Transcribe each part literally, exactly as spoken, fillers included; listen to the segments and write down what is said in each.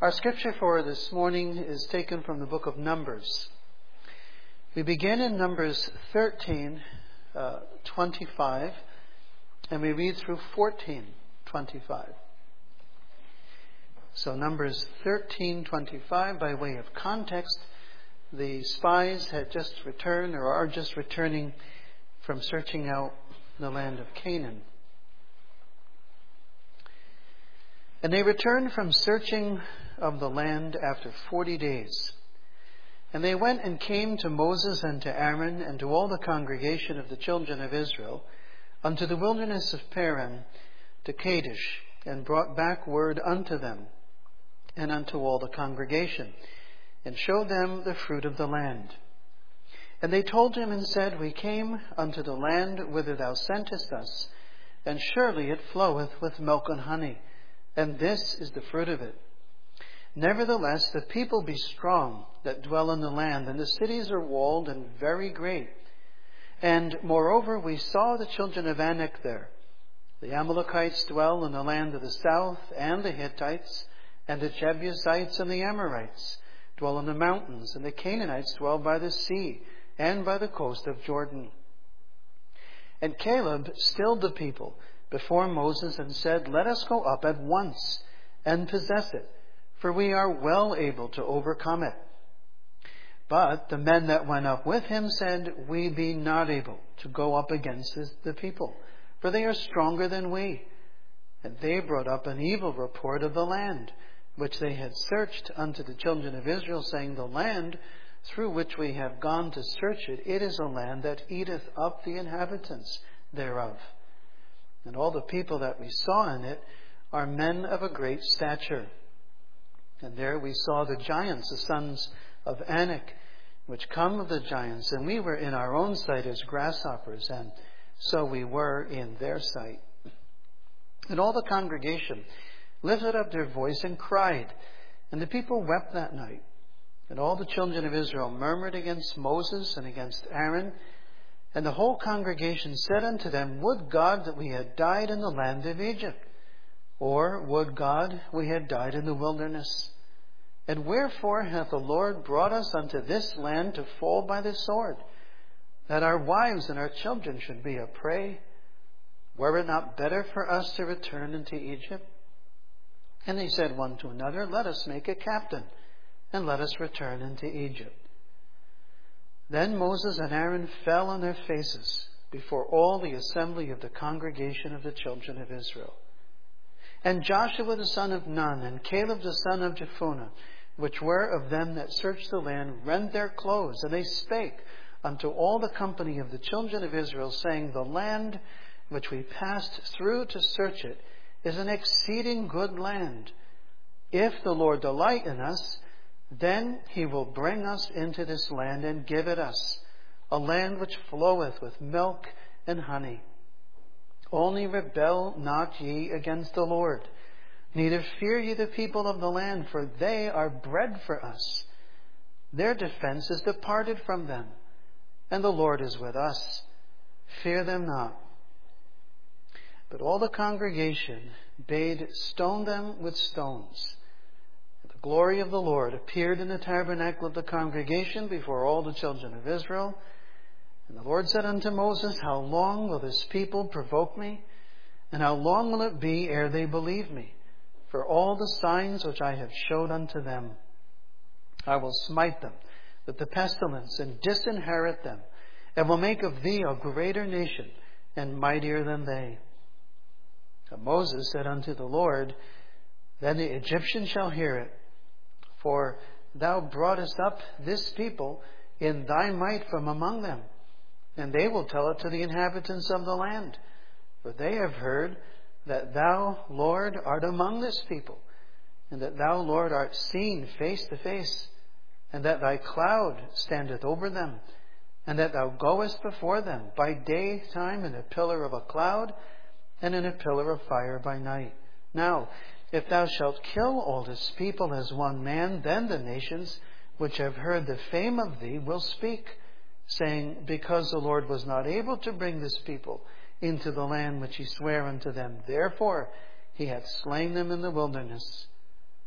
Our scripture for this morning is taken from the book of Numbers. We begin in Numbers thirteen, uh, twenty-five, and we read through fourteen, twenty-five. So Numbers thirteen, twenty-five, by way of context, the spies had just returned or are just returning from searching out the land of Canaan. And they returned from searching of the land after forty days. And they went and came to Moses and to Aaron and to all the congregation of the children of Israel unto the wilderness of Paran to Kadesh, and brought back word unto them and unto all the congregation, and showed them the fruit of the land. And they told him and said, We came unto the land whither thou sentest us, and surely it floweth with milk and honey, and this is the fruit of it. Nevertheless, the people be strong that dwell in the land, and the cities are walled and very great. And moreover, we saw the children of Anak there. The Amalekites dwell in the land of the south, and the Hittites, and the Jebusites and the Amorites dwell in the mountains, and the Canaanites dwell by the sea and by the coast of Jordan. And Caleb stilled the people before Moses and said, Let us go up at once and possess it, for we are well able to overcome it. But the men that went up with him said, We be not able to go up against the people, for they are stronger than we. And they brought up an evil report of the land, which they had searched unto the children of Israel, saying, The land through which we have gone to search it, it is a land that eateth up the inhabitants thereof. And all the people that we saw in it are men of a great stature. And there we saw the giants, the sons of Anak, which come of the giants, and we were in our own sight as grasshoppers, and so we were in their sight. And all the congregation lifted up their voice and cried, and the people wept that night. And all the children of Israel murmured against Moses and against Aaron. And the whole congregation said unto them, Would God that we had died in the land of Egypt, or would God we had died in the wilderness? And wherefore hath the Lord brought us unto this land to fall by the sword, that our wives and our children should be a prey? Were it not better for us to return into Egypt? And they said one to another, Let us make a captain, and let us return into Egypt. Then Moses and Aaron fell on their faces before all the assembly of the congregation of the children of Israel. And Joshua the son of Nun, and Caleb the son of Jephunneh, which were of them that searched the land, rent their clothes, and they spake unto all the company of the children of Israel, saying, The land which we passed through to search it is an exceeding good land. If the Lord delight in us, then he will bring us into this land and give it us, a land which floweth with milk and honey. Only rebel not ye against the Lord, neither fear ye the people of the land, for they are bread for us. Their defense is departed from them, and the Lord is with us. Fear them not. But all the congregation bade stone them with stones. The glory of the Lord appeared in the tabernacle of the congregation before all the children of Israel. And the Lord said unto Moses, How long will this people provoke me? And how long will it be ere they believe me? For all the signs which I have showed unto them, I will smite them with the pestilence, and disinherit them, and will make of thee a greater nation, and mightier than they. And Moses said unto the Lord, Then the Egyptians shall hear it, for thou broughtest up this people in thy might from among them. And they will tell it to the inhabitants of the land. For they have heard that thou, Lord, art among this people, and that thou, Lord, art seen face to face, and that thy cloud standeth over them, and that thou goest before them by daytime in a pillar of a cloud, and in a pillar of fire by night. Now, if thou shalt kill all this people as one man, then the nations which have heard the fame of thee will speak, saying, Because the Lord was not able to bring this people into the land which he sware unto them, therefore he hath slain them in the wilderness.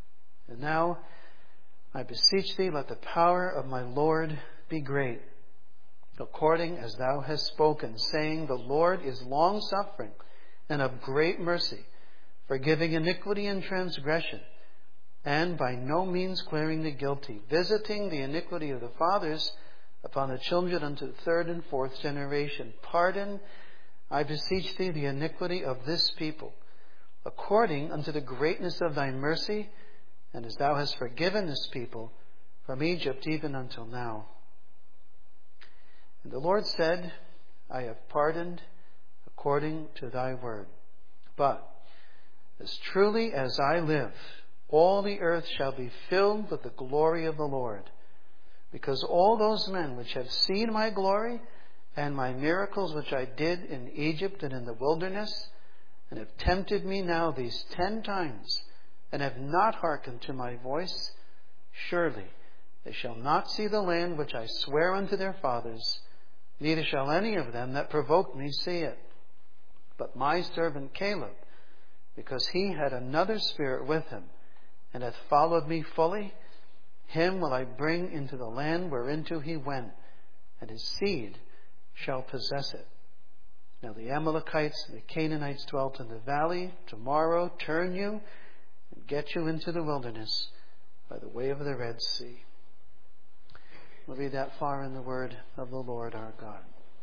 And now, I beseech thee, let the power of my Lord be great, according as thou hast spoken, saying, the Lord is long-suffering and of great mercy, forgiving iniquity and transgression, and by no means clearing the guilty, visiting the iniquity of the fathers upon the children unto the third and fourth generation. Pardon, I beseech thee, the iniquity of this people, according unto the greatness of thy mercy, and as thou hast forgiven this people from Egypt even until now. And the Lord said, I have pardoned according to thy word. But as truly as I live, all the earth shall be filled with the glory of the Lord, because all those men which have seen my glory and my miracles which I did in Egypt and in the wilderness, and have tempted me now these ten times, and have not hearkened to my voice, surely they shall not see the land which I swear unto their fathers, neither shall any of them that provoked me see it. But my servant Caleb, because he had another spirit with him, and hath followed me fully, him will I bring into the land whereinto he went, and his seed shall possess it. Now the Amalekites and the Canaanites dwelt in the valley. Tomorrow turn you and get you into the wilderness by the way of the Red Sea. We'll read that far in the word of the Lord our God.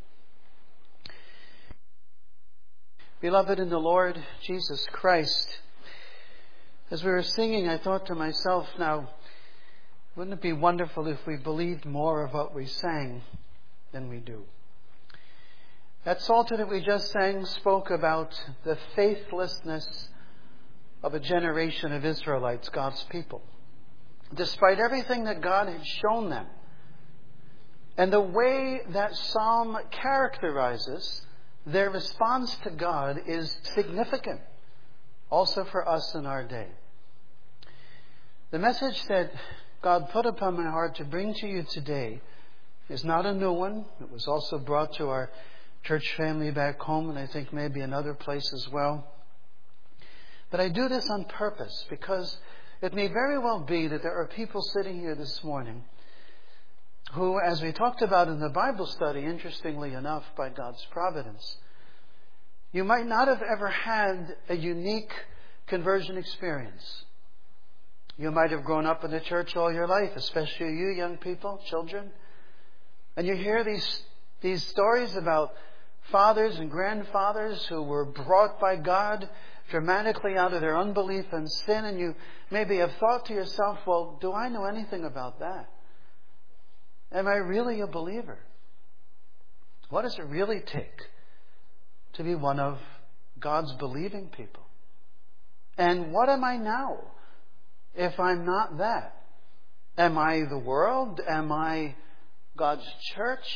Beloved in the Lord Jesus Christ, as we were singing, I thought to myself, now, wouldn't it be wonderful if we believed more of what we sang than we do? That Psalter that we just sang spoke about the faithlessness of a generation of Israelites, God's people, despite everything that God had shown them. And the way that psalm characterizes their response to God is significant, also for us in our day. The message that God put upon my heart to bring to you today is not a new one. It was also brought to our church family back home, and I think maybe another place as well. But I do this on purpose because it may very well be that there are people sitting here this morning who, as we talked about in the Bible study, interestingly enough, by God's providence, you might not have ever had a unique conversion experience. You might have grown up in the church all your life, especially you young people, children. And you hear these, these stories about fathers and grandfathers who were brought by God dramatically out of their unbelief and sin. And you maybe have thought to yourself, well, do I know anything about that? Am I really a believer? What does it really take to be one of God's believing people? And what am I now if I'm not that? Am I the world? Am I God's church?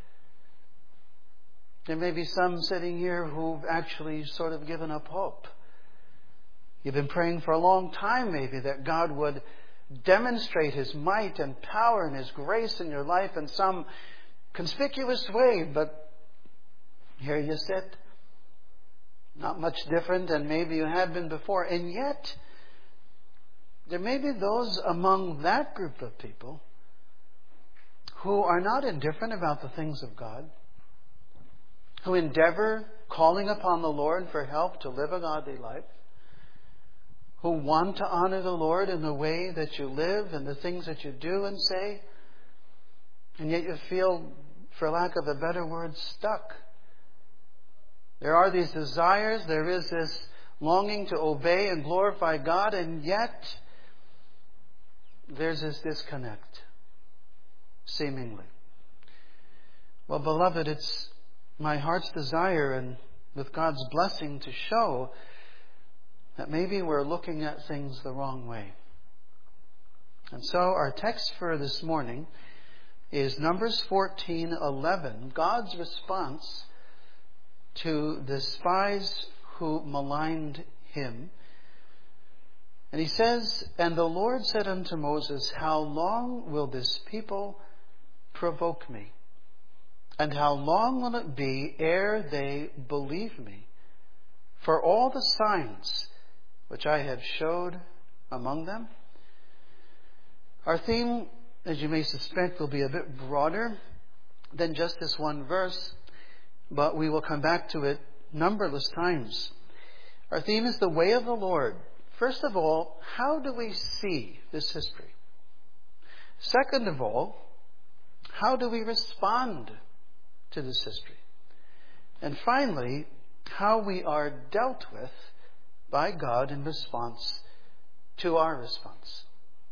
There may be some sitting here who've actually sort of given up hope. You've been praying for a long time maybe that God would demonstrate His might and power and His grace in your life in some conspicuous way, but here you sit, not much different than maybe you had been before. And yet, there may be those among that group of people who are not indifferent about the things of God, who endeavor, calling upon the Lord for help to live a godly life, who want to honor the Lord in the way that you live and the things that you do and say, and yet you feel, for lack of a better word, stuck. There are these desires, there is this longing to obey and glorify God, and yet there's this disconnect, seemingly. Well, beloved, it's my heart's desire, and with God's blessing, to show that maybe we're looking at things the wrong way. And so our text for this morning is Numbers fourteen eleven, God's response to the spies who maligned Him. And He says, "And the Lord said unto Moses, How long will this people provoke me? And how long will it be ere they believe me? For all the signs which I have showed among them, Our theme, as you may suspect, will be a bit broader than just this one verse, but we will come back to it numberless times. Our theme is the way of the Lord. First of all, how do we see this history? Second of all, how do we respond to this history? And finally, how we are dealt with by God in response to our response.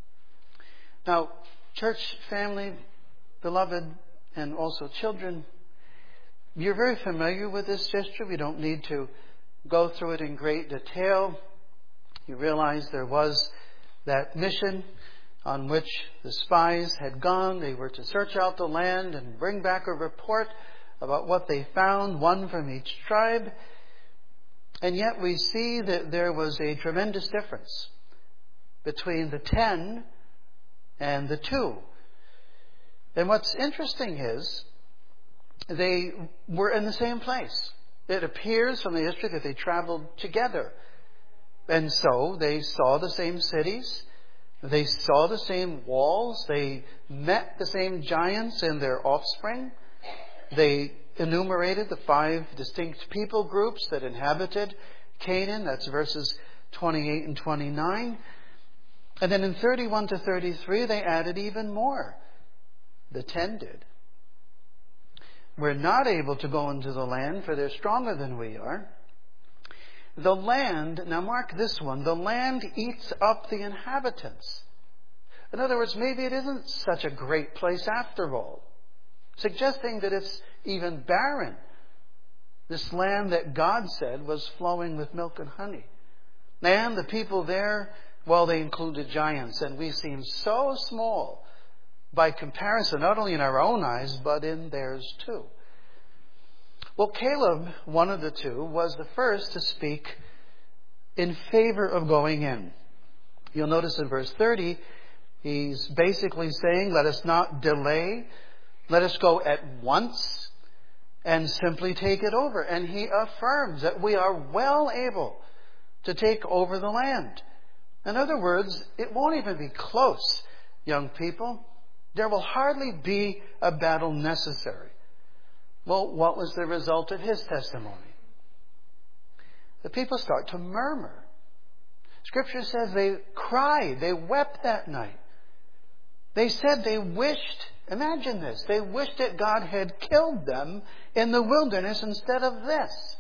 Now, church family, beloved, and also children, you're very familiar with this history. We don't need to go through it in great detail. You realize there was that mission on which the spies had gone. They were to search out the land and bring back a report about what they found, one from each tribe. And yet we see that there was a tremendous difference between the ten and the two. And what's interesting is they were in the same place. It appears from the history that they traveled together. And so they saw the same cities. They saw the same walls. They met the same giants and their offspring. They enumerated the five distinct people groups that inhabited Canaan. That's verses twenty-eight and twenty-nine. And then in thirty-one to thirty-three, they added even more. The ten did. We're not able to go into the land, for they're stronger than we are. The land, now mark this one, the land eats up the inhabitants. In other words, maybe it isn't such a great place after all, suggesting that it's even barren. This land that God said was flowing with milk and honey. And the people there, well, they included giants, and we seem so small by comparison, not only in our own eyes, but in theirs too. Well, Caleb, one of the two, was the first to speak in favor of going in. You'll notice in verse thirty, he's basically saying, let us not delay, let us go at once and simply take it over. And he affirms that we are well able to take over the land. In other words, it won't even be close, young people. There will hardly be a battle necessary. Well, what was the result of his testimony? The people start to murmur. Scripture says they cried, they wept that night. They said they wished, imagine this, they wished that God had killed them in the wilderness instead of this.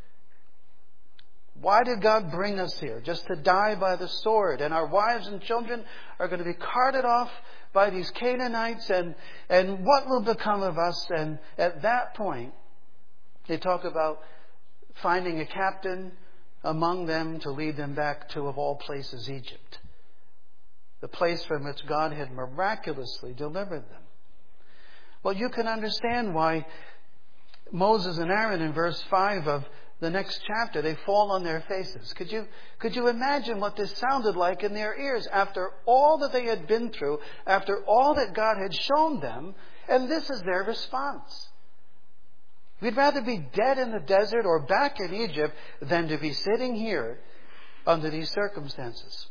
Why did God bring us here? Just to die by the sword. And our wives and children are going to be carted off by these Canaanites. And, and what will become of us? And at that point, they talk about finding a captain among them to lead them back to, of all places, Egypt. The place from which God had miraculously delivered them. Well, you can understand why Moses and Aaron in verse five of the next chapter, they fall on their faces. Could you, could you imagine what this sounded like in their ears after all that they had been through, after all that God had shown them, and this is their response? We'd rather be dead in the desert or back in Egypt than to be sitting here under these circumstances.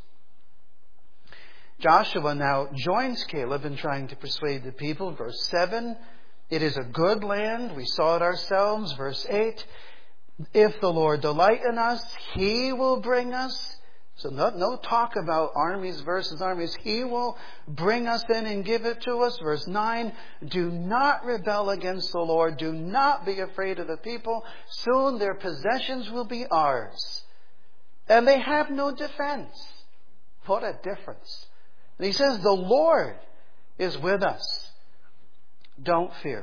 Joshua now joins Caleb in trying to persuade the people. Verse seven, it is a good land. We saw it ourselves. Verse eight, if the Lord delight in us, He will bring us. So no, no talk about armies versus armies. He will bring us in and give it to us. Verse nine, do not rebel against the Lord. Do not be afraid of the people. Soon their possessions will be ours. And they have no defense. What a difference. And he says, the Lord is with us. Don't fear.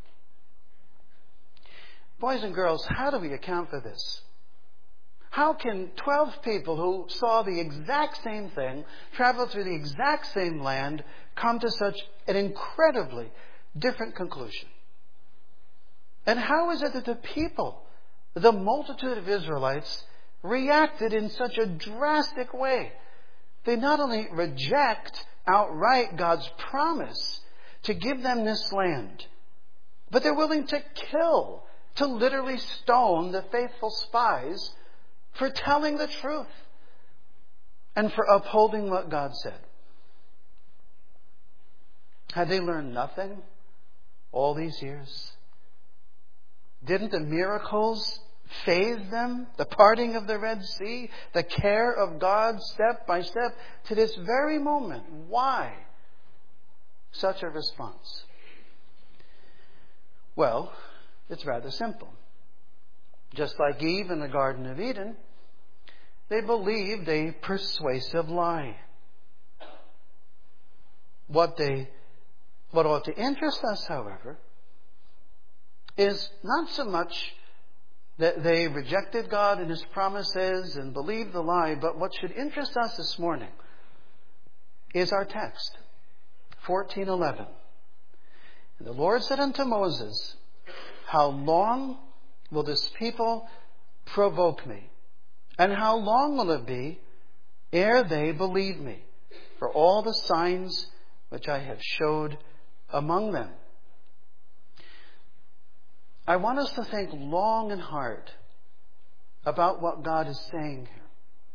Boys and girls, how do we account for this? How can twelve people who saw the exact same thing, travel through the exact same land, come to such an incredibly different conclusion? And how is it that the people, the multitude of Israelites, reacted in such a drastic way? They not only reject outright God's promise to give them this land, but they're willing to kill, to literally stone the faithful spies for telling the truth and for upholding what God said. Had they learned nothing all these years? Didn't the miracles faze them? The parting of the Red Sea, the care of God step by step to this very moment. Why such a response? Well, it's rather simple. Just like Eve in the Garden of Eden, they believed a persuasive lie. What they, what ought to interest us, however, is not so much that they rejected God and His promises and believed the lie, but what should interest us this morning is our text, fourteen eleven. And the Lord said unto Moses, how long will this people provoke me? And how long will it be ere they believe me for all the signs which I have showed among them? I want us to think long and hard about what God is saying here.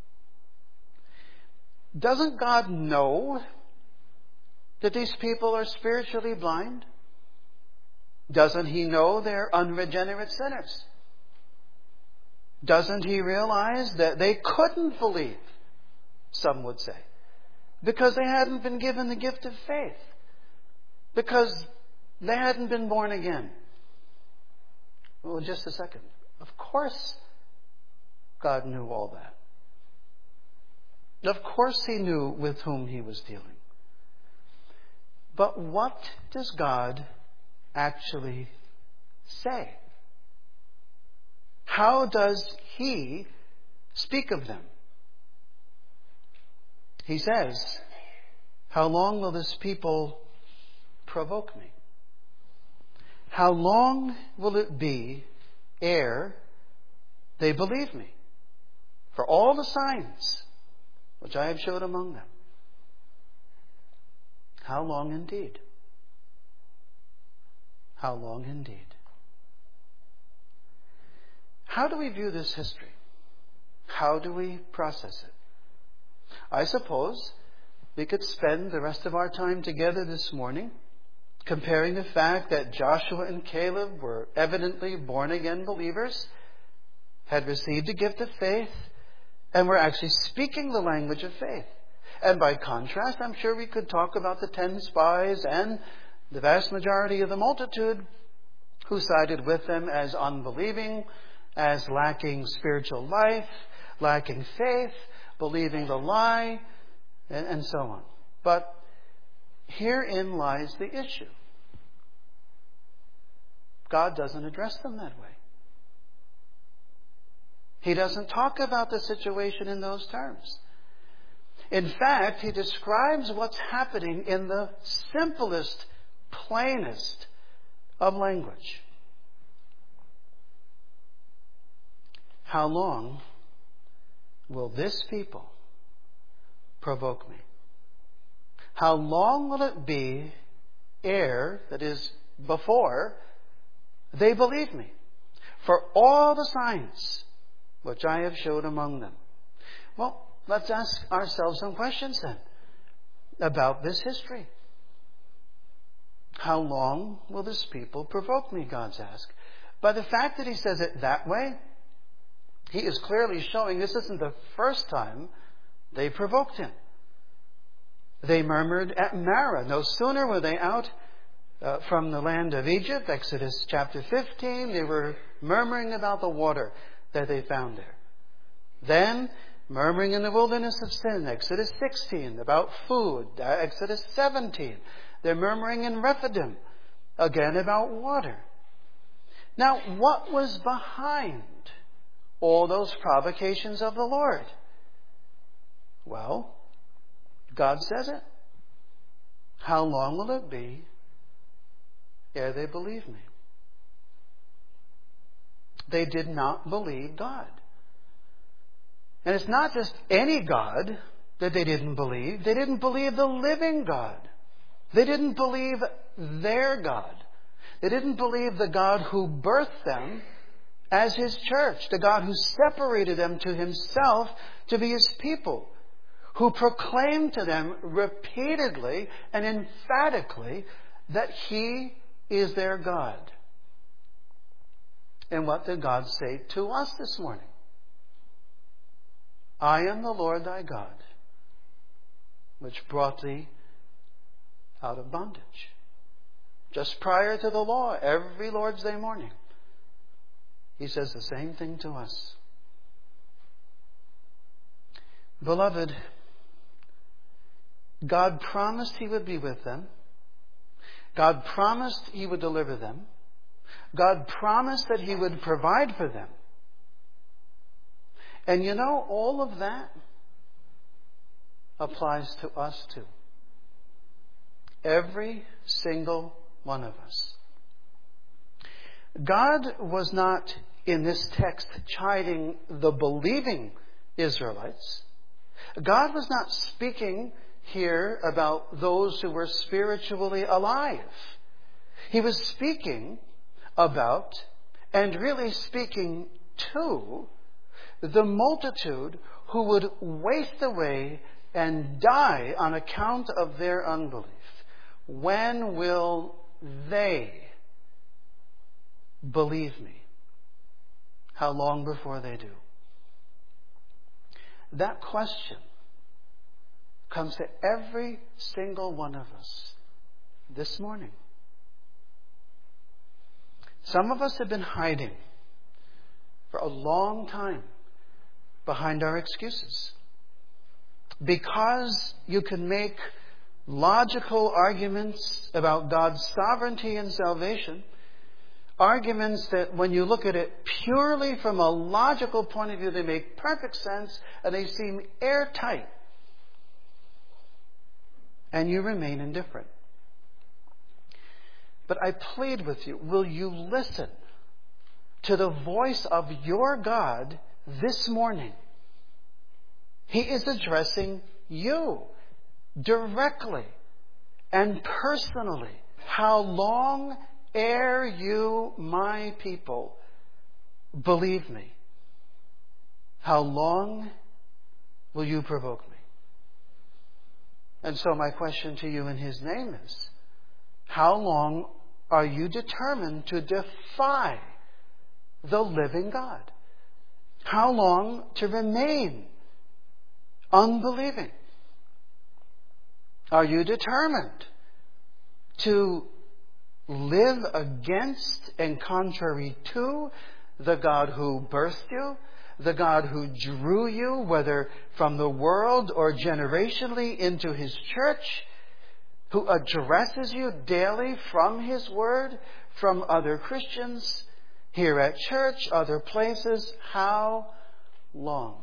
Doesn't God know that these people are spiritually blind? Doesn't He know they're unregenerate sinners? Doesn't He realize that they couldn't believe, some would say, because they hadn't been given the gift of faith, because they hadn't been born again? Well, just a second. Of course God knew all that. Of course He knew with whom He was dealing. But what does God actually say? How does He speak of them? He says, how long will this people provoke me? How long will it be ere they believe me for all the signs which I have showed among them? How long indeed? How long indeed? How do we view this history? How do we process it? I suppose we could spend the rest of our time together this morning comparing the fact that Joshua and Caleb were evidently born-again believers, had received a gift of faith, and were actually speaking the language of faith. And by contrast, I'm sure we could talk about the ten spies and the vast majority of the multitude who sided with them as unbelieving, as lacking spiritual life, lacking faith, believing the lie, and, and so on. But herein lies the issue. God doesn't address them that way. He doesn't talk about the situation in those terms. In fact, He describes what's happening in the simplest, plainest of language. How long will this people provoke me? How long will it be ere, that is, before, they believe me for all the signs which I have showed among them? Well, let's ask ourselves some questions then about this history. How long will this people provoke me, God's asked. By the fact that He says it that way, He is clearly showing this isn't the first time they provoked Him. They murmured at Marah. No sooner were they out uh, from the land of Egypt, Exodus chapter fifteen, they were murmuring about the water that they found there. Then, murmuring in the wilderness of sin, Exodus sixteen, about food, Exodus seventeen. They're murmuring in Rephidim, again about water. Now, what was behind all those provocations of the Lord? Well, God says it. How long will it be ere they believe me? They did not believe God. And it's not just any God that they didn't believe. They didn't believe the living God. They didn't believe their God. They didn't believe the God who birthed them as His church, the God who separated them to Himself to be His people, who proclaimed to them repeatedly and emphatically that He is their God. And what did God say to us this morning? I am the Lord thy God, which brought thee out of bondage. Just prior to the law, every Lord's Day morning, He says the same thing to us. Beloved, God promised He would be with them. God promised He would deliver them. God promised that He would provide for them. And you know, all of that applies to us too. Every single one of us. God was not in this text chiding the believing Israelites. God was not speaking here about those who were spiritually alive. He was speaking about, and really speaking to, the multitude who would waste away and die on account of their unbelief. When will they believe me? How long before they do? That question comes to every single one of us this morning. Some of us have been hiding for a long time behind our excuses. Because you can make logical arguments about God's sovereignty and salvation, arguments that when you look at it purely from a logical point of view, they make perfect sense and they seem airtight. And you remain indifferent. But I plead with you, will you listen to the voice of your God this morning? He is addressing you directly and personally. How long ere you, my people, believe me? How long will you provoke me? And so my question to you in His name is, how long are you determined to defy the living God? How long to remain unbelieving? Are you determined to live against and contrary to the God who birthed you, the God who drew you, whether from the world or generationally, into His church, who addresses you daily from His Word, from other Christians, here at church, other places? How long?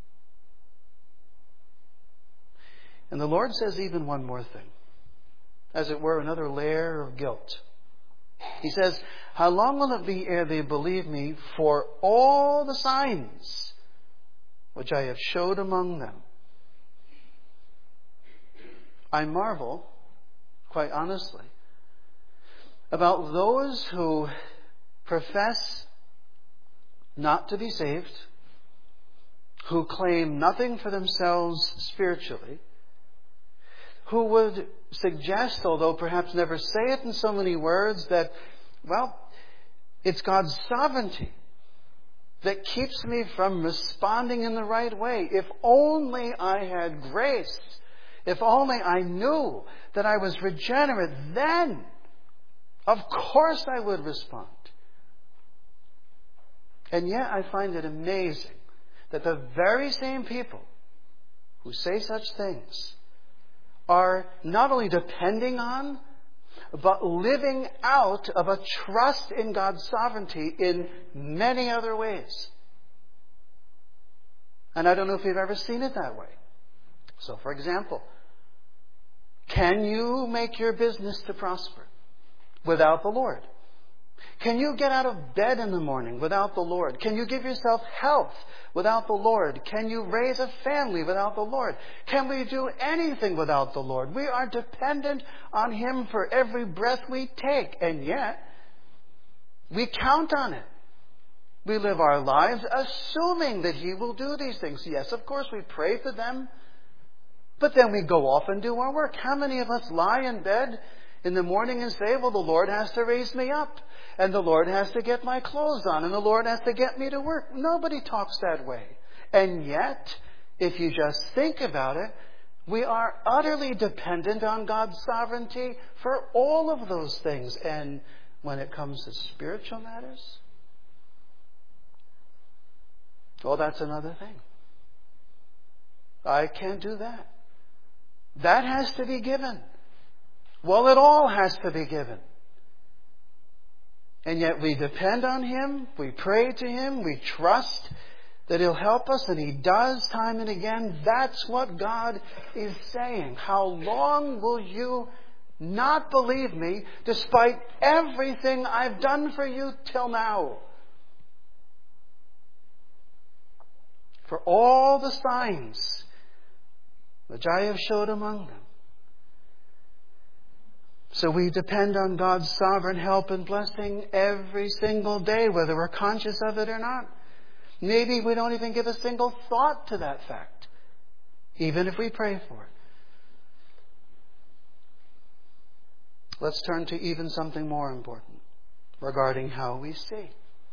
And the Lord says even one more thing. As it were, another layer of guilt. He says, how long will it be ere they believe me for all the signs which I have showed among them? I marvel, quite honestly, about those who profess not to be saved, who claim nothing for themselves spiritually, who would suggest, although perhaps never say it in so many words, that, well, it's God's sovereignty that keeps me from responding in the right way. If only I had grace, if only I knew that I was regenerate, then, of course I would respond. And yet I find it amazing that the very same people who say such things are not only depending on, but living out of a trust in God's sovereignty in many other ways. And I don't know if you've ever seen it that way. So, for example, can you make your business to prosper without the Lord? Can you get out of bed in the morning without the Lord? Can you give yourself health without the Lord? Can you raise a family without the Lord? Can we do anything without the Lord? We are dependent on Him for every breath we take, and yet we count on it. We live our lives assuming that He will do these things. Yes, of course, we pray for them. But then we go off and do our work. How many of us lie in bed in the morning and say, well, the Lord has to raise me up, and the Lord has to get my clothes on, and the Lord has to get me to work? Nobody talks that way. And yet, if you just think about it, we are utterly dependent on God's sovereignty for all of those things. And when it comes to spiritual matters, well, that's another thing. I can't do that. That has to be given. Well, it all has to be given. And yet we depend on Him, we pray to Him, we trust that He'll help us, and He does time and again. That's what God is saying. How long will you not believe me despite everything I've done for you till now? For all the signs which I have showed among them. So we depend on God's sovereign help and blessing every single day, whether we're conscious of it or not. Maybe we don't even give a single thought to that fact, even if we pray for it. Let's turn to even something more important regarding how we see.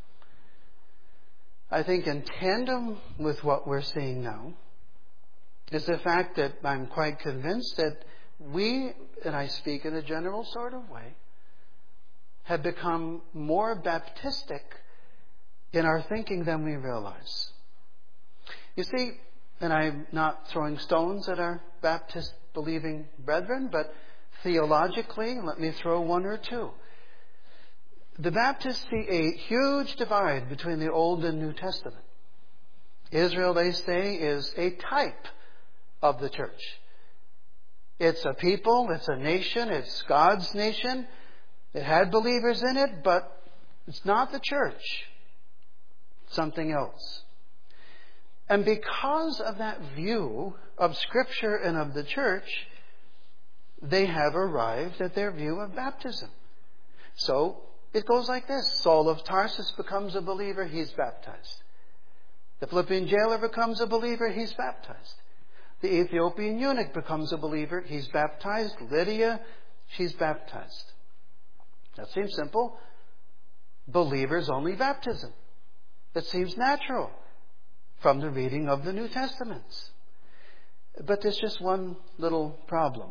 I think in tandem with what we're seeing now is the fact that I'm quite convinced that we, and I speak in a general sort of way, have become more Baptistic in our thinking than we realize. You see, and I'm not throwing stones at our Baptist believing brethren, but theologically, let me throw one or two. The Baptists see a huge divide between the Old and New Testament. Israel, they say, is a type of the church. It's a people, it's a nation, it's God's nation. It had believers in it, but it's not the church. It's something else. And because of that view of Scripture and of the church, they have arrived at their view of baptism. So it goes like this. Saul of Tarsus becomes a believer, he's baptized. The Philippian jailer becomes a believer, he's baptized. The Ethiopian eunuch becomes a believer, he's baptized. Lydia, she's baptized. That seems simple. Believers only baptism. That seems natural from the reading of the New Testaments. But there's just one little problem.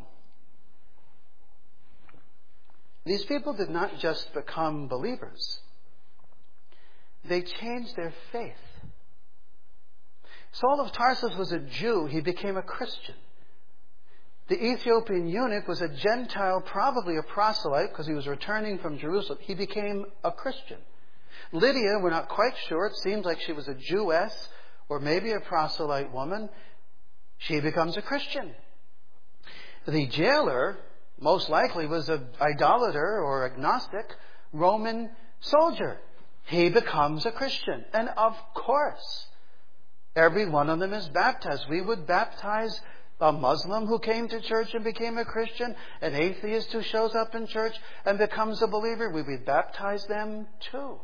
These people did not just become believers. They changed their faith. Saul of Tarsus was a Jew. He became a Christian. The Ethiopian eunuch was a Gentile, probably a proselyte, because he was returning from Jerusalem. He became a Christian. Lydia, we're not quite sure. It seems like she was a Jewess or maybe a proselyte woman. She becomes a Christian. The jailer, most likely, was an idolater or agnostic Roman soldier. He becomes a Christian. And of course, every one of them is baptized. We would baptize a Muslim who came to church and became a Christian, an atheist who shows up in church and becomes a believer. We would baptize them too.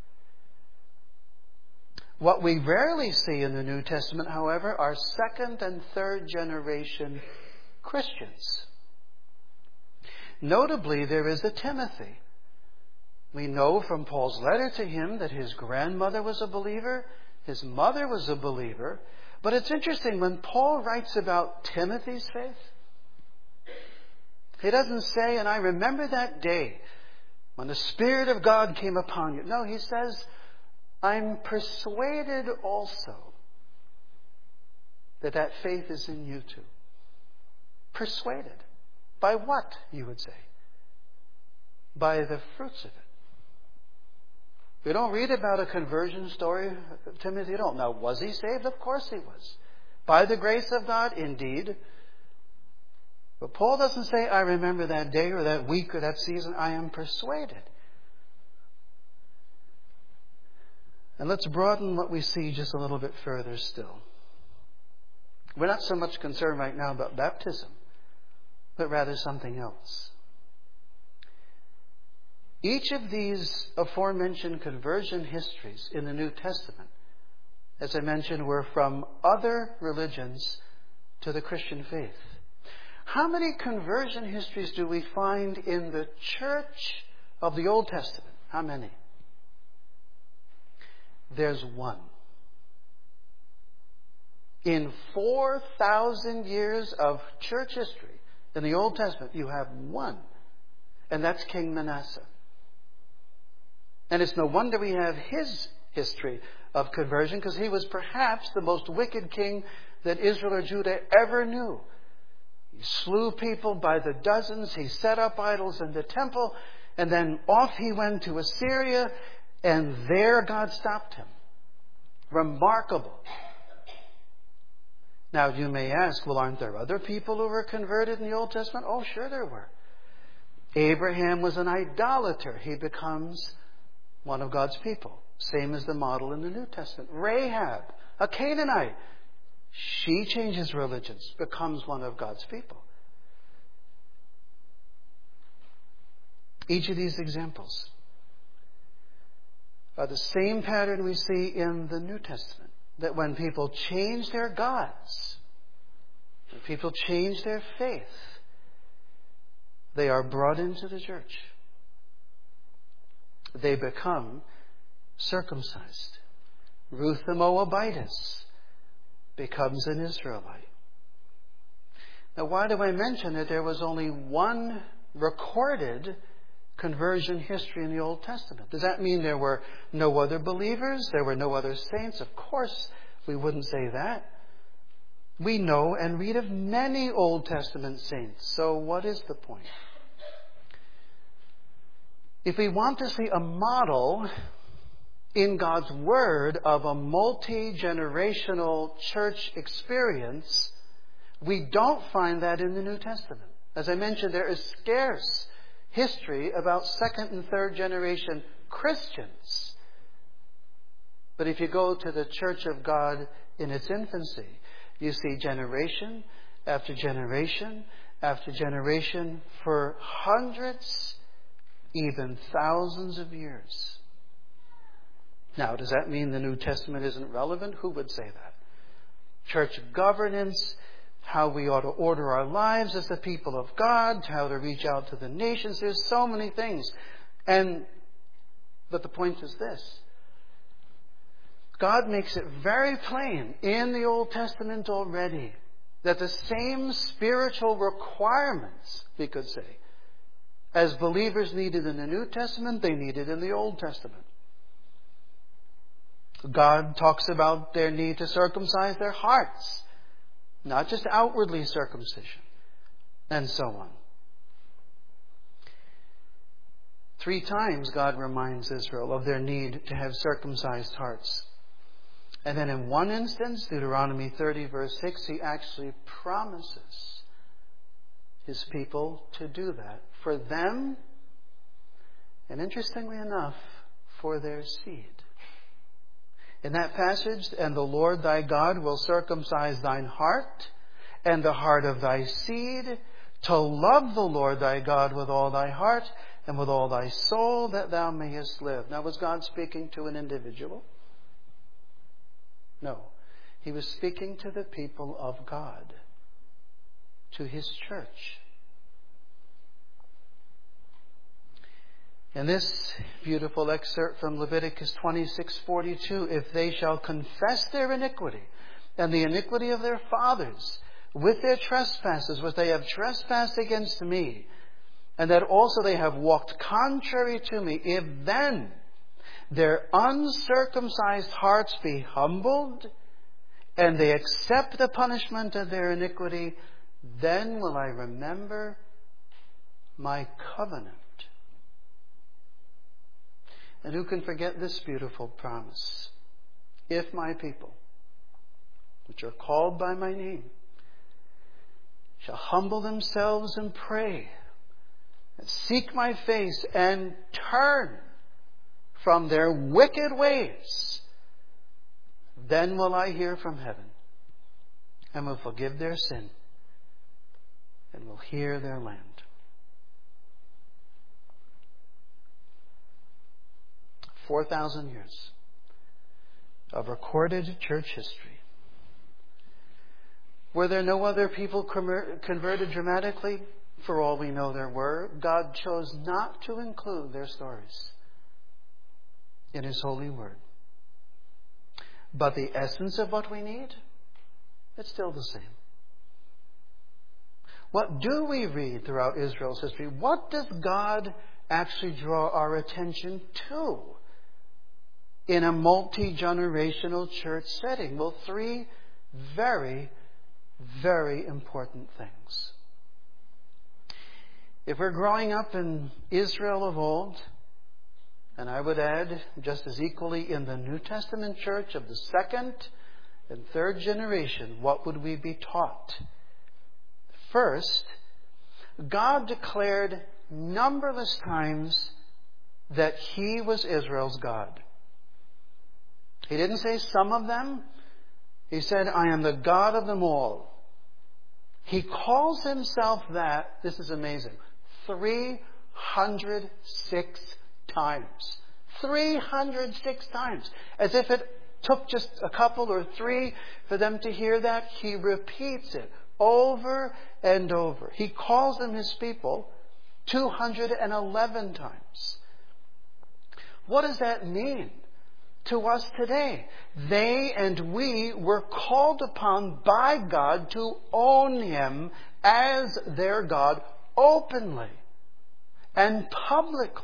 What we rarely see in the New Testament, however, are second and third generation Christians. Notably, there is a Timothy. We know from Paul's letter to him that his grandmother was a believer, his mother was a believer. But it's interesting, when Paul writes about Timothy's faith, he doesn't say, and I remember that day when the Spirit of God came upon you. No, he says, I'm persuaded also that that faith is in you too. Persuaded. By what, you would say? By the fruits of it. We don't read about a conversion story of Timothy at all. Now, was he saved? Of course he was. By the grace of God, indeed. But Paul doesn't say, I remember that day or that week or that season. I am persuaded. And let's broaden what we see just a little bit further still. We're not so much concerned right now about baptism, but rather something else. Each of these aforementioned conversion histories in the New Testament, as I mentioned, were from other religions to the Christian faith. How many conversion histories do we find in the church of the Old Testament? How many? There's one. In four thousand years of church history in the Old Testament, you have one. And that's King Manasseh. And it's no wonder we have his history of conversion, because he was perhaps the most wicked king that Israel or Judah ever knew. He slew people by the dozens. He set up idols in the temple. And then off he went to Assyria. And there God stopped him. Remarkable. Now you may ask, well, aren't there other people who were converted in the Old Testament? Oh, sure there were. Abraham was an idolater. He becomes one of God's people. Same as the model in the New Testament. Rahab, a Canaanite. She changes religions, becomes one of God's people. Each of these examples are the same pattern we see in the New Testament. That when people change their gods, when people change their faith, they are brought into the church. They become circumcised. Ruth the Moabitess becomes an Israelite. Now, why do I mention that there was only one recorded conversion history in the Old Testament? Does that mean there were no other believers? There were no other saints? Of course, we wouldn't say that. We know and read of many Old Testament saints. So what is the point? If we want to see a model in God's Word of a multi-generational church experience, we don't find that in the New Testament. As I mentioned, there is scarce history about second and third generation Christians. But if you go to the Church of God in its infancy, you see generation after generation after generation for hundreds, even thousands of years. Now, does that mean the New Testament isn't relevant? Who would say that? Church governance, how we ought to order our lives as the people of God, how to reach out to the nations. There's so many things. And, but the point is this. God makes it very plain in the Old Testament already that the same spiritual requirements, we could say, as believers needed in the New Testament, they needed in the Old Testament. God talks about their need to circumcise their hearts, not just outwardly circumcision, and so on. Three times God reminds Israel of their need to have circumcised hearts. And then in one instance, Deuteronomy thirty verse six, He actually promises His people to do that for them, and interestingly enough, for their seed. In that passage, and the Lord thy God will circumcise thine heart and the heart of thy seed, to love the Lord thy God with all thy heart and with all thy soul, that thou mayest live. Now, was God speaking to an individual? No. He was speaking to the people of God, to His church. In this beautiful excerpt from Leviticus twenty-six forty-two, if they shall confess their iniquity and the iniquity of their fathers with their trespasses, which they have trespassed against me, and that also they have walked contrary to me, if then their uncircumcised hearts be humbled, and they accept the punishment of their iniquity, then will I remember my covenant. And who can forget this beautiful promise? If my people, which are called by my name, shall humble themselves and pray, and seek my face, and turn from their wicked ways, then will I hear from heaven, and will forgive their sin, and will heal their land. Four thousand years of recorded church history. Were there no other people converted dramatically? For all we know there were. God chose not to include their stories in His holy word. But the essence of what we need, it's still the same. What do we read throughout Israel's history? What does God actually draw our attention to in a multi-generational church setting? Well, three very, very important things. If we're growing up in Israel of old, and I would add just as equally in the New Testament church of the second and third generation, what would we be taught? First, God declared numberless times that He was Israel's God. He didn't say some of them. He said, I am the God of them all. He calls Himself that, this is amazing, three hundred six times. three hundred six times. As if it took just a couple or three for them to hear that. He repeats it over and over. He calls them His people two hundred eleven times. What does that mean to us today? They and we were called upon by God to own Him as their God openly and publicly.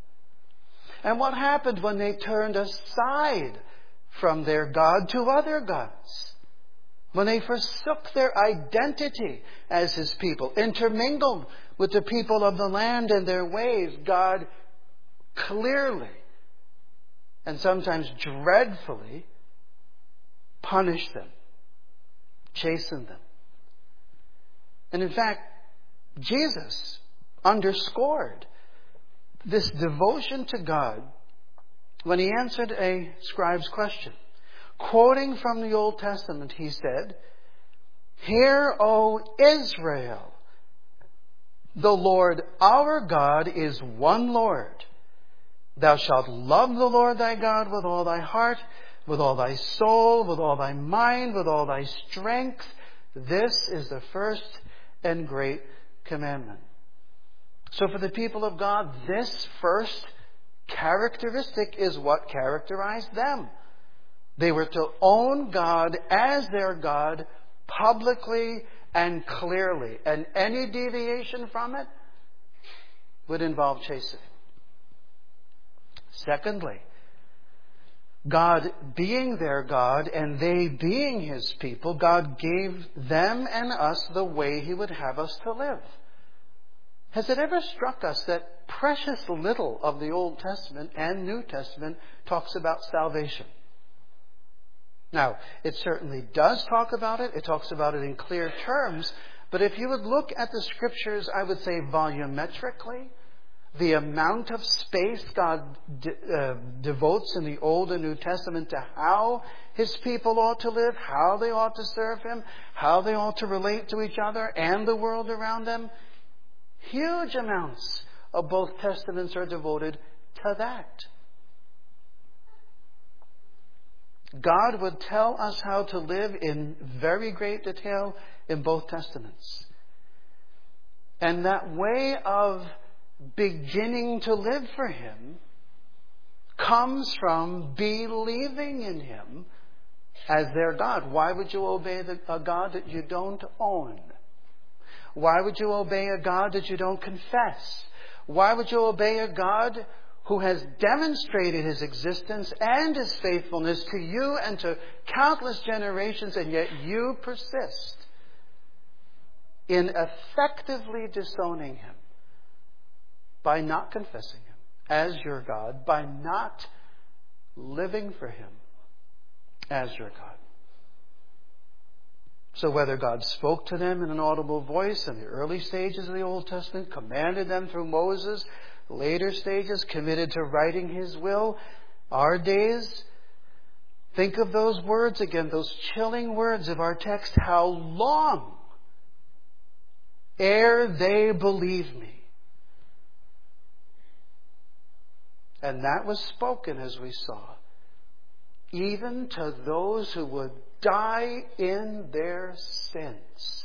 And what happened when they turned aside from their God to other gods? When they forsook their identity as His people, intermingled with the people of the land and their ways, God clearly and sometimes dreadfully punished them, chastened them. And in fact, Jesus underscored this devotion to God when He answered a scribe's question. Quoting from the Old Testament, He said, Hear, O Israel, the Lord our God is one Lord. Thou shalt love the Lord thy God with all thy heart, with all thy soul, with all thy mind, with all thy strength. This is the first and great commandment. So for the people of God, this first characteristic is what characterized them. They were to own God as their God publicly and clearly. And any deviation from it would involve chastening. Secondly, God being their God and they being His people, God gave them and us the way He would have us to live. Has it ever struck us that precious little of the Old Testament and New Testament talks about salvation? Now, it certainly does talk about it. It talks about it in clear terms. But if you would look at the Scriptures, I would say volumetrically, the amount of space God de- uh, devotes in the Old and New Testament to how His people ought to live, how they ought to serve Him, how they ought to relate to each other and the world around them, huge amounts of both Testaments are devoted to that. God would tell us how to live in very great detail in both Testaments. And that way of beginning to live for Him comes from believing in Him as their God. Why would you obey the, a God that you don't own? Why would you obey a God that you don't confess? Why would you obey a God who has demonstrated His existence and His faithfulness to you and to countless generations, and yet you persist in effectively disowning Him by not confessing Him as your God, by not living for Him as your God? So whether God spoke to them in an audible voice in the early stages of the Old Testament, commanded them through Moses, later stages, committed to writing His will, our days, think of those words again, those chilling words of our text. How long ere they believe me? And that was spoken, as we saw, even to those who would die in their sins.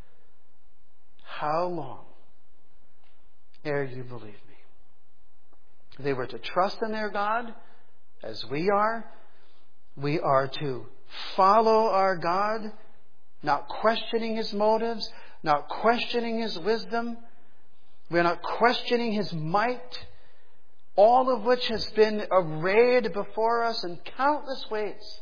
How long ere you believe me? They were to trust in their God, as we are. We are to follow our God, not questioning His motives, not questioning His wisdom. We're not questioning His might, all of which has been arrayed before us in countless ways.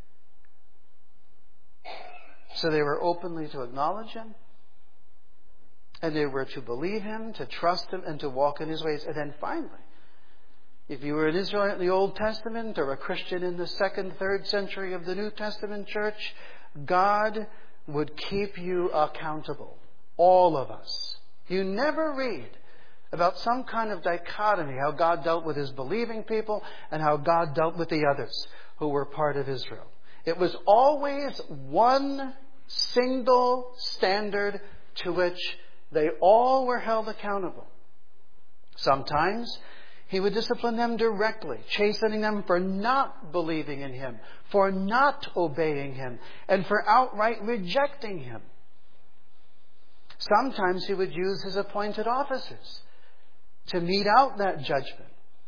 So they were openly to acknowledge Him, and they were to believe Him, to trust Him, and to walk in His ways. And then finally, if you were an Israelite in the Old Testament or a Christian in the second, third century of the New Testament church, God would keep you accountable. All of us. You never read about some kind of dichotomy, how God dealt with His believing people and how God dealt with the others who were part of Israel. It was always one single standard to which they all were held accountable. Sometimes He would discipline them directly, chastening them for not believing in Him, for not obeying Him, and for outright rejecting Him. Sometimes He would use His appointed officers to mete out that judgment.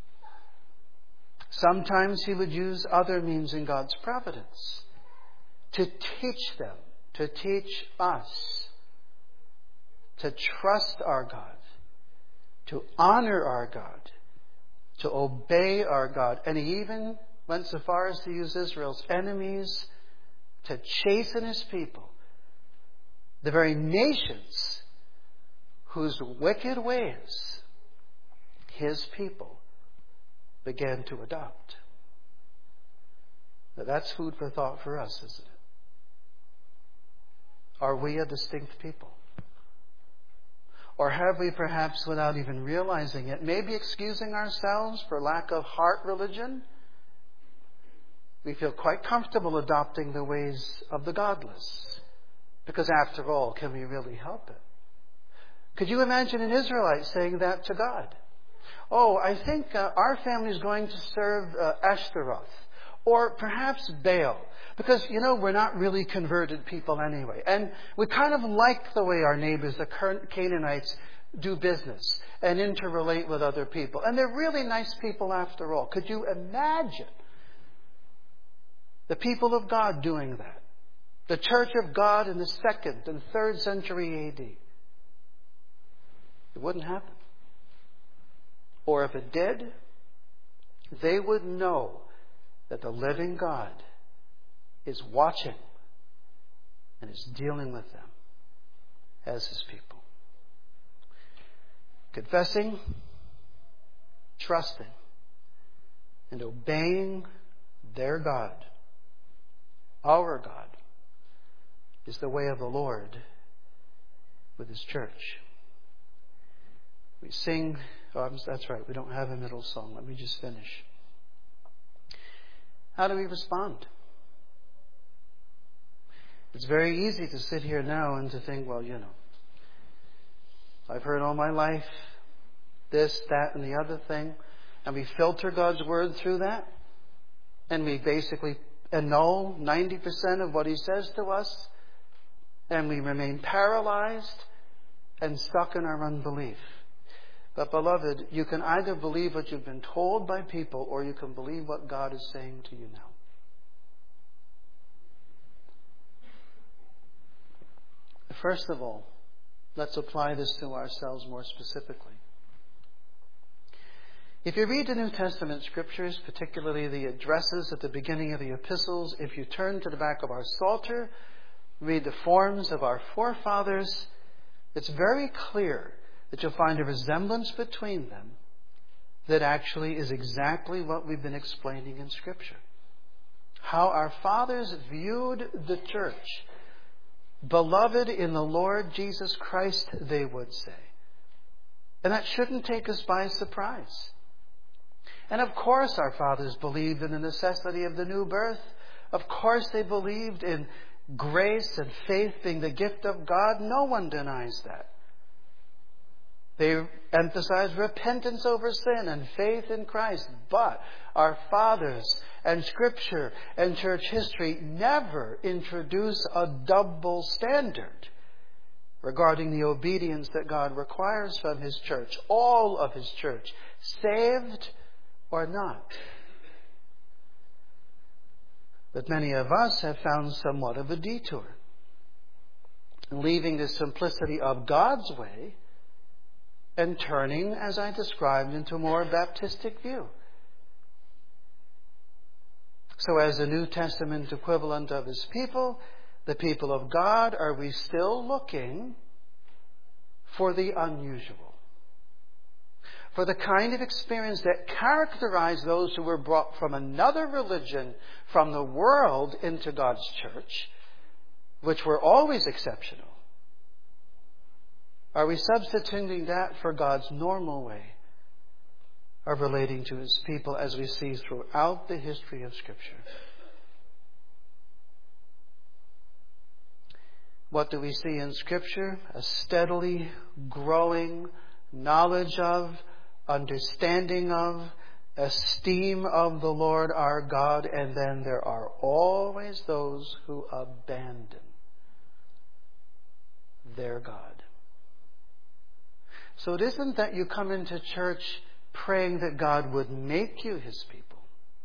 Sometimes He would use other means in God's providence to teach them, to teach us, to trust our God, to honor our God, to obey our God. And He even went so far as to use Israel's enemies to chasten His people, the very nations whose wicked ways His people began to adopt. Now that's food for thought for us, isn't it? Are we a distinct people? Or have we perhaps, without even realizing it, maybe excusing ourselves for lack of heart religion, we feel quite comfortable adopting the ways of the godless? Because after all, can we really help it? Could you imagine an Israelite saying that to God? Oh, I think uh, our family is going to serve uh, Ashtaroth. Or perhaps Baal. Because, you know, we're not really converted people anyway. And we kind of like the way our neighbors, the Canaanites, do business and interrelate with other people. And they're really nice people after all. Could you imagine the people of God doing that? The Church of God in the second and third century A D. It wouldn't happen. Or if it did, they would know that the living God is watching and is dealing with them as His people. Confessing, trusting, and obeying their God, our God, is the way of the Lord with His church. We sing, oh, that's right, we don't have a middle song. Let me just finish. How do we respond? It's very easy to sit here now and to think, well, you know, I've heard all my life this, that, and the other thing, and we filter God's Word through that, and we basically annul ninety percent of what He says to us, and we remain paralyzed and stuck in our unbelief. But beloved, you can either believe what you've been told by people, or you can believe what God is saying to you now. First of all, let's apply this to ourselves more specifically. If you read the New Testament scriptures, particularly the addresses at the beginning of the epistles, if you turn to the back of our Psalter, read the forms of our forefathers, it's very clear that you'll find a resemblance between them that actually is exactly what we've been explaining in Scripture. How our fathers viewed the church. Beloved in the Lord Jesus Christ, they would say. And that shouldn't take us by surprise. And of course our fathers believed in the necessity of the new birth. Of course they believed in grace and faith being the gift of God. No one denies that. They emphasize repentance over sin and faith in Christ. But our fathers and Scripture and church history never introduce a double standard regarding the obedience that God requires from His church, all of His church, saved or not. But many of us have found somewhat of a detour, leaving the simplicity of God's way and turning, as I described, into a more Baptistic view. So as a New Testament equivalent of His people, the people of God, are we still looking for the unusual? For the kind of experience that characterized those who were brought from another religion, from the world, into God's church, which were always exceptional? Are we substituting that for God's normal way of relating to His people, as we see throughout the history of Scripture? What do we see in Scripture? A steadily growing knowledge of, understanding of, esteem of the Lord our God, and then there are always those who abandon their God. So it isn't that you come into church praying that God would make you His people.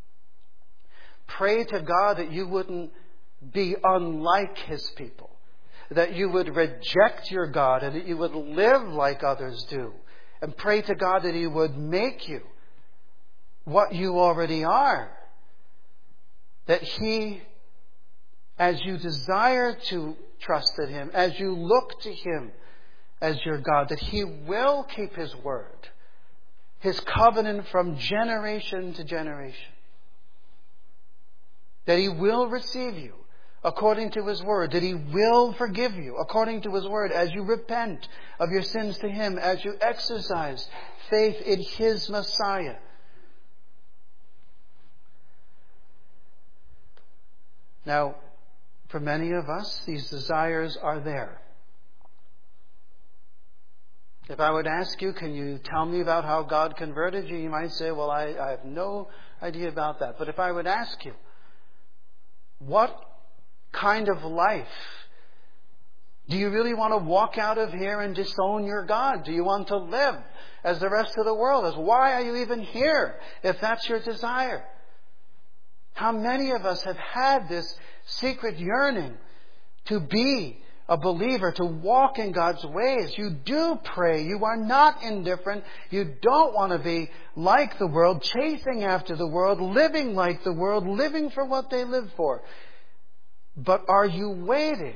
Pray to God that you wouldn't be unlike His people, that you would reject your God and that you would live like others do. And pray to God that He would make you what you already are. That He, as you desire to trust in Him, as you look to Him as your God, that He will keep His word, His covenant from generation to generation. That He will receive you according to His word. That He will forgive you according to His word as you repent of your sins to Him, as you exercise faith in His Messiah. Now, for many of us, these desires are there. If I would ask you, can you tell me about how God converted you? You might say, well, I, I have no idea about that. But if I would ask you, what kind of life do you really want to walk out of here and disown your God? Do you want to live as the rest of the world is? Why are you even here if that's your desire? How many of us have had this secret yearning to be a believer, to walk in God's ways? You do pray. You are not indifferent. You don't want to be like the world, chasing after the world, living like the world, living for what they live for. But are you waiting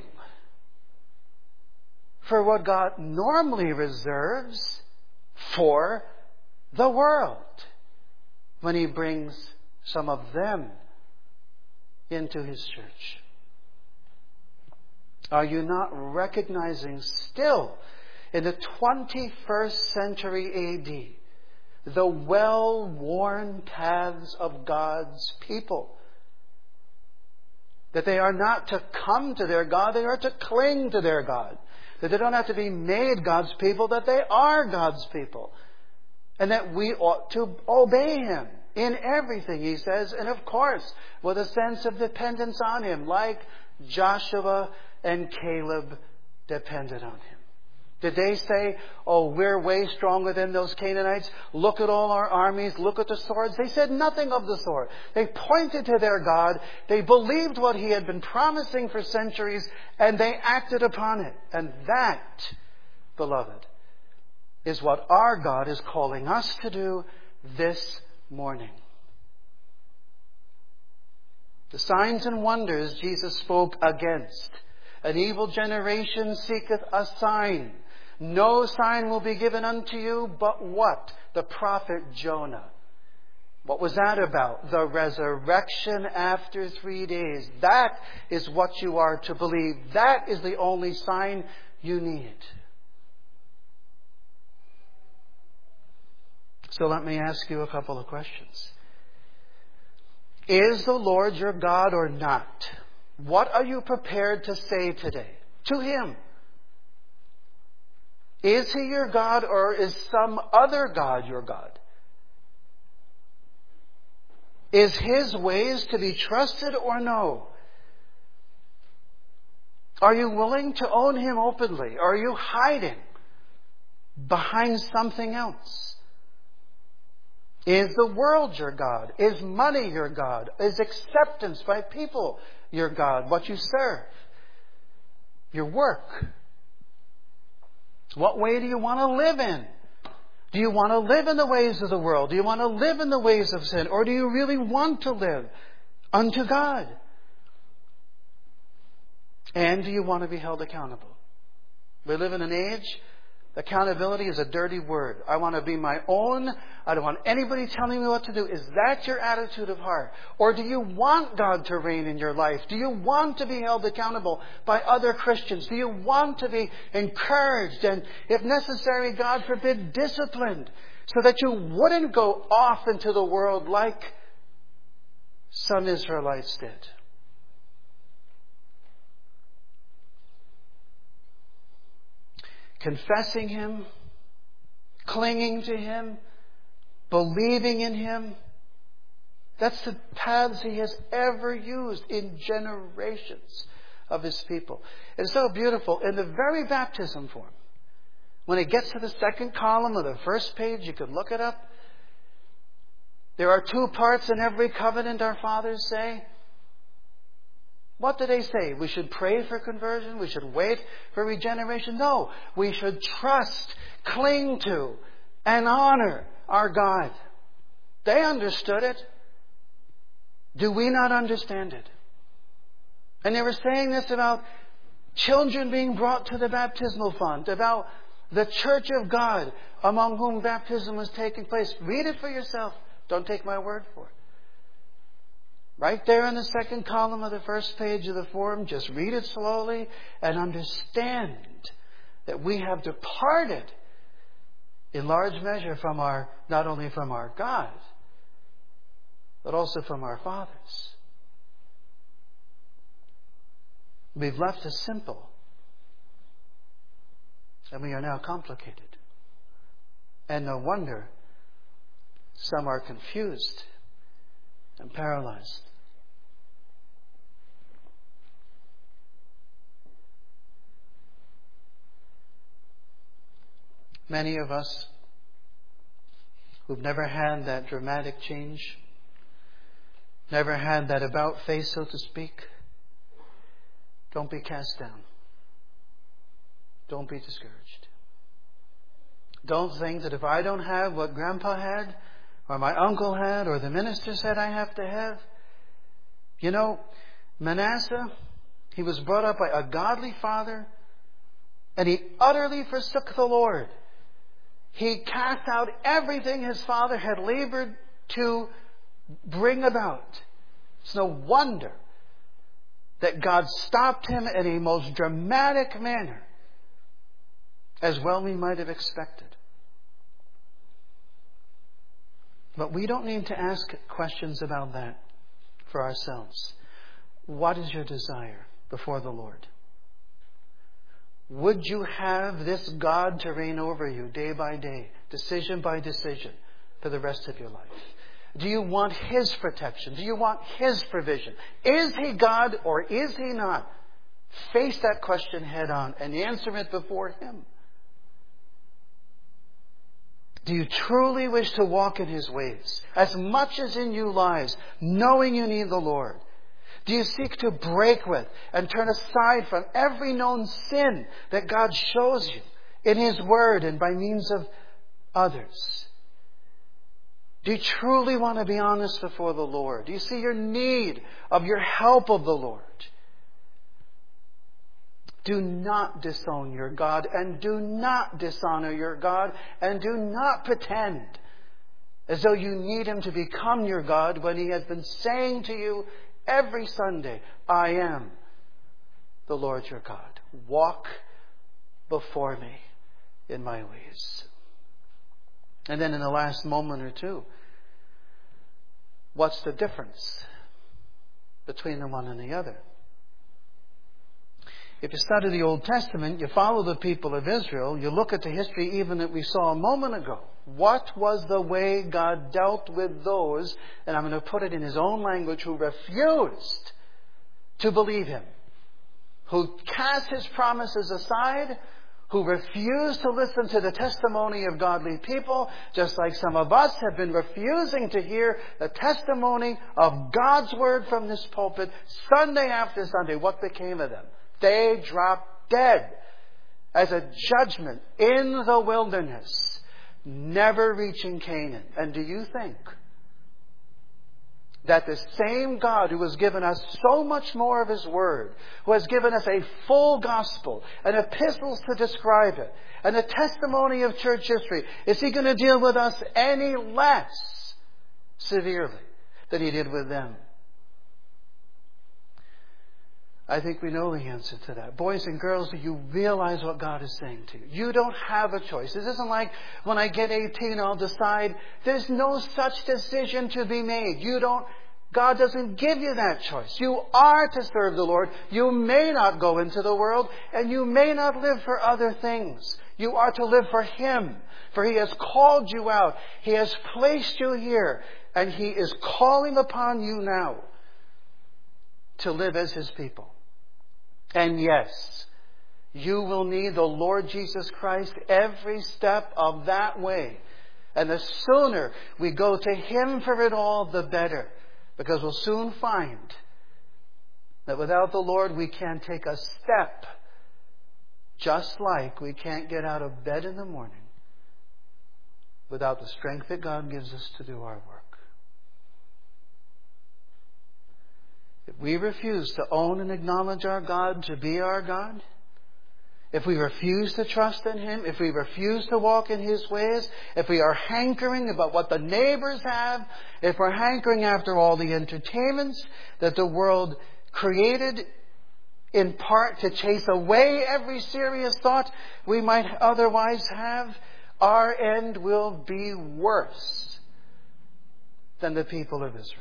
for what God normally reserves for the world when He brings some of them into His church? Are you not recognizing still in the twenty-first century A D the well-worn paths of God's people? That they are not to come to their God, they are to cling to their God. That they don't have to be made God's people, that they are God's people. And that we ought to obey Him in everything, He says, and of course, with a sense of dependence on Him, like Joshua and Caleb depended on Him. Did they say, oh, we're way stronger than those Canaanites? Look at all our armies. Look at the swords. They said nothing of the sort. They pointed to their God. They believed what He had been promising for centuries, and they acted upon it. And that, beloved, is what our God is calling us to do this morning. The signs and wonders Jesus spoke against. An evil generation seeketh a sign. No sign will be given unto you, but what? The prophet Jonah. What was that about? The resurrection after three days. That is what you are to believe. That is the only sign you need. So let me ask you a couple of questions. Is the Lord your God or not? What are you prepared to say today to Him? Is He your God, or is some other God your God? Is His ways to be trusted or no? Are you willing to own Him openly? Or are you hiding behind something else? Is the world your God? Is money your God? Is acceptance by people your God? What you serve? Your work? What way do you want to live in? Do you want to live in the ways of the world? Do you want to live in the ways of sin? Or do you really want to live unto God? And do you want to be held accountable? We live in an age, accountability is a dirty word. I want to be my own. I don't want anybody telling me what to do. Is that your attitude of heart? Or do you want God to reign in your life? Do you want to be held accountable by other Christians? Do you want to be encouraged and, if necessary, God forbid, disciplined so that you wouldn't go off into the world like some Israelites did? Confessing Him, clinging to Him, believing in Him. That's the paths He has ever used in generations of His people. It's so beautiful. In the very baptism form, when it gets to the second column of the first page, you could look it up. There are two parts in every covenant, our fathers say. What do they say? We should pray for conversion? We should wait for regeneration? No. We should trust, cling to, and honor our God. They understood it. Do we not understand it? And they were saying this about children being brought to the baptismal font, about the church of God among whom baptism was taking place. Read it for yourself. Don't take my word for it. Right there in the second column of the first page of the form, just read it slowly and understand that we have departed in large measure from our, not only from our God, but also from our fathers. We've left us simple, and we are now complicated. And no wonder some are confused and paralyzed. Many of us who've never had that dramatic change, never had that about face, so to speak, don't be cast down. Don't be discouraged. Don't think that if I don't have what Grandpa had, or my uncle had, or the minister said I have to have. You know, Manasseh, he was brought up by a godly father, and he utterly forsook the Lord. He cast out everything his father had labored to bring about. It's no wonder that God stopped him in a most dramatic manner, as well we might have expected. But we don't need to ask questions about that for ourselves. What is your desire before the Lord? Would you have this God to reign over you day by day, decision by decision, for the rest of your life? Do you want His protection? Do you want His provision? Is He God or is He not? Face that question head on and answer it before Him. Do you truly wish to walk in His ways, as much as in you lies, knowing you need the Lord? Do you seek to break with and turn aside from every known sin that God shows you in His Word and by means of others? Do you truly want to be honest before the Lord? Do you see your need of your help of the Lord? Do not disown your God, and do not dishonor your God, and do not pretend as though you need Him to become your God when He has been saying to you every Sunday, I am the Lord your God. Walk before me in my ways. And then in the last moment or two, what's the difference between the one and the other? If you study the Old Testament, you follow the people of Israel, you look at the history even that we saw a moment ago. What was the way God dealt with those, and I'm going to put it in His own language, who refused to believe Him, who cast His promises aside, who refused to listen to the testimony of godly people, just like some of us have been refusing to hear the testimony of God's Word from this pulpit Sunday after Sunday. What became of them? They dropped dead as a judgment in the wilderness, never reaching Canaan. And do you think that the same God who has given us so much more of His Word, who has given us a full gospel and epistles to describe it, and a testimony of church history, is He going to deal with us any less severely than He did with them? I think we know the answer to that. Boys and girls, do you realize what God is saying to you? You don't have a choice. This isn't like when I get eighteen, I'll decide. There's no such decision to be made. You don't, God doesn't give you that choice. You are to serve the Lord. You may not go into the world, and you may not live for other things. You are to live for Him, for He has called you out. He has placed you here, and He is calling upon you now to live as His people. And yes, you will need the Lord Jesus Christ every step of that way. And the sooner we go to Him for it all, the better. Because we'll soon find that without the Lord we can't take a step. Just like we can't get out of bed in the morning without the strength that God gives us to do our work. If we refuse to own and acknowledge our God to be our God, if we refuse to trust in Him, if we refuse to walk in His ways, if we are hankering about what the neighbors have, if we're hankering after all the entertainments that the world created in part to chase away every serious thought we might otherwise have, our end will be worse than the people of Israel.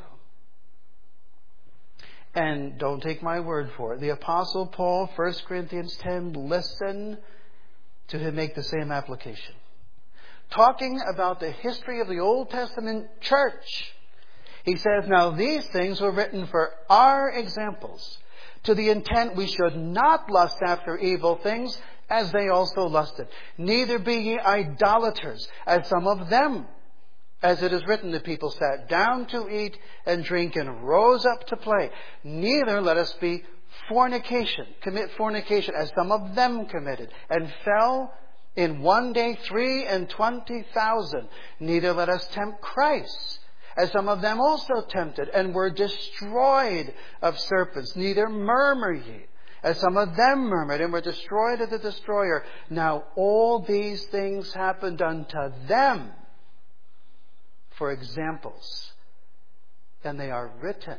And don't take my word for it. The Apostle Paul, First Corinthians ten, listen to him make the same application. Talking about the history of the Old Testament church, he says, "Now these things were written for our examples, to the intent we should not lust after evil things, as they also lusted. Neither be ye idolaters, as some of them. As it is written, the people sat down to eat and drink and rose up to play. Neither let us be fornication, commit fornication, as some of them committed, and fell in one day three and twenty thousand. Neither let us tempt Christ, as some of them also tempted, and were destroyed of serpents. Neither murmur ye, as some of them murmured, and were destroyed of the destroyer. Now all these things happened unto them for examples, and they are written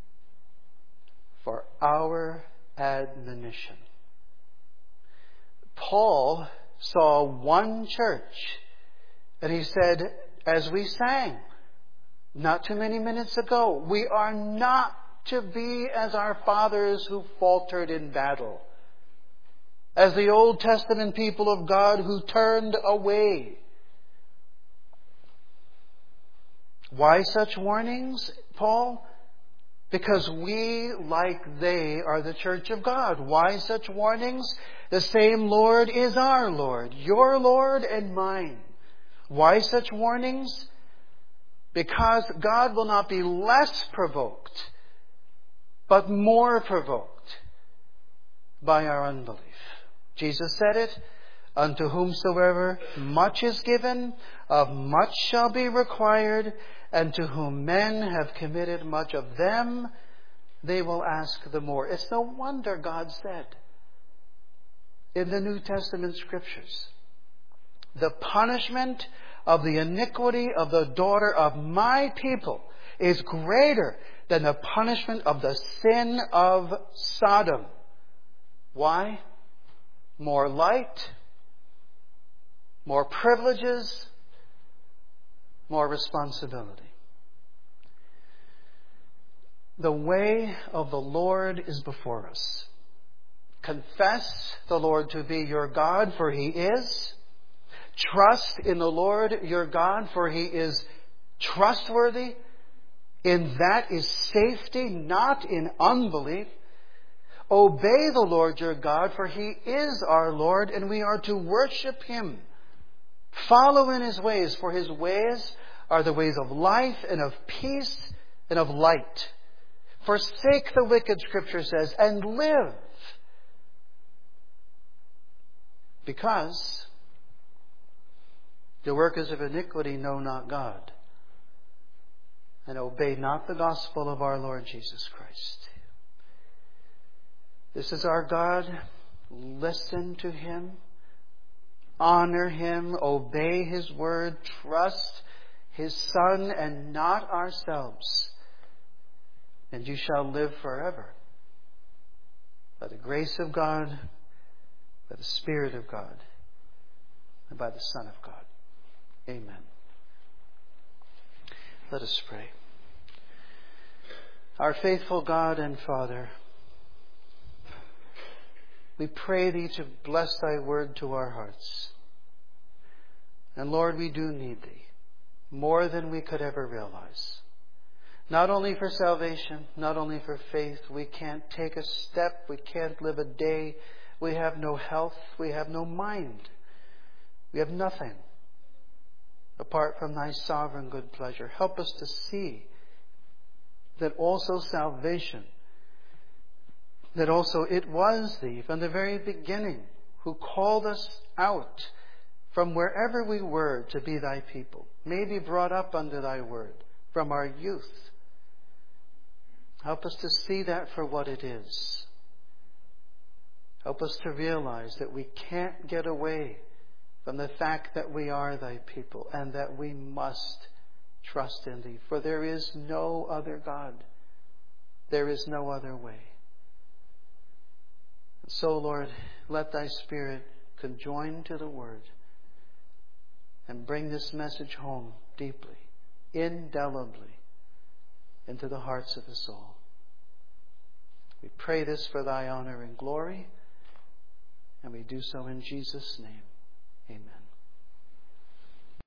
for our admonition." Paul saw one church, and he said, as we sang not too many minutes ago, we are not to be as our fathers who faltered in battle, as the Old Testament people of God who turned away. Why such warnings, Paul? Because we, like they, are the church of God. Why such warnings? The same Lord is our Lord, your Lord and mine. Why such warnings? Because God will not be less provoked, but more provoked by our unbelief. Jesus said it, "Unto whomsoever much is given, of much shall be required, and to whom men have committed much of them, they will ask the more." It's no wonder God said in the New Testament Scriptures, "The punishment of the iniquity of the daughter of my people is greater than the punishment of the sin of Sodom." Why? More light, more privileges, more responsibility. The way of the Lord is before us. Confess the Lord to be your God, for He is. Trust in the Lord your God, for He is trustworthy. In that is safety, not in unbelief. Obey the Lord your God, for He is our Lord, and we are to worship Him. Follow in His ways, for His ways are the ways of life and of peace and of light. Forsake the wicked, Scripture says, and live. Because the workers of iniquity know not God, and obey not the gospel of our Lord Jesus Christ. This is our God. Listen to Him. Honor Him. Obey His word. Trust His Son and not ourselves. And you shall live forever. By the grace of God, by the Spirit of God, and by the Son of God. Amen. Let us pray. Our faithful God and Father, we pray Thee to bless Thy word to our hearts. And Lord, we do need Thee more than we could ever realize. Not only for salvation, not only for faith. We can't take a step. We can't live a day. We have no health. We have no mind. We have nothing apart from Thy sovereign good pleasure. Help us to see that also salvation, that also it was Thee from the very beginning who called us out from wherever we were to be Thy people, maybe brought up under Thy word from our youth. Help us to see that for what it is. Help us to realize that we can't get away from the fact that we are Thy people and that we must trust in Thee. For there is no other God. There is no other way. So, Lord, let Thy Spirit conjoin to the Word and bring this message home deeply, indelibly, into the hearts of us all. We pray this for Thy honor and glory, and we do so in Jesus' name. Amen.